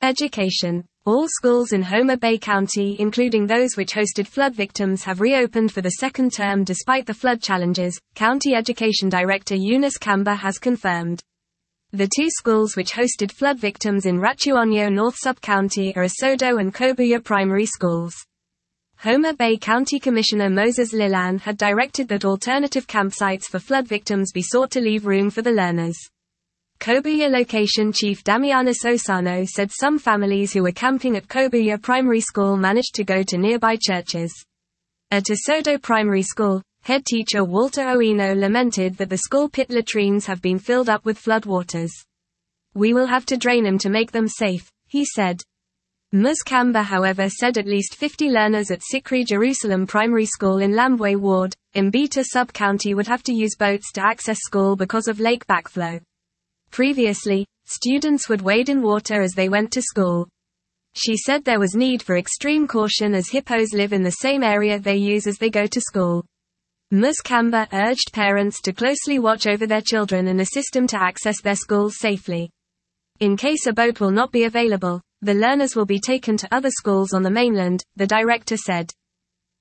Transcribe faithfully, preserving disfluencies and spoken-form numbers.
Education. All schools in Homa Bay County, including those which hosted flood victims, have reopened for the second term despite the flood challenges, County Education Director Eunice Kamba has confirmed. The two schools which hosted flood victims in Rachuonyo North Sub-County are Asodo and Kobuya Primary Schools. Homa Bay County Commissioner Moses Lilan had directed that alternative campsites for flood victims be sought to leave room for the learners. Kobuya Location Chief Damianis Osano said some families who were camping at Kobuya Primary School managed to go to nearby churches. At Asodo Primary School, head teacher Walter Oino lamented that the school pit latrines have been filled up with floodwaters. "We will have to drain them to make them safe," he said. Ms Kamba however said at least fifty learners at Sikri Jerusalem Primary School in Lambwe Ward, Mbita Sub-County would have to use boats to access school because of lake backflow. Previously, students would wade in water as they went to school. She said there was need for extreme caution as hippos live in the same area they use as they go to school. Ms Kamba urged parents to closely watch over their children and assist them to access their schools safely. In case a boat will not be available, the learners will be taken to other schools on the mainland, the director said.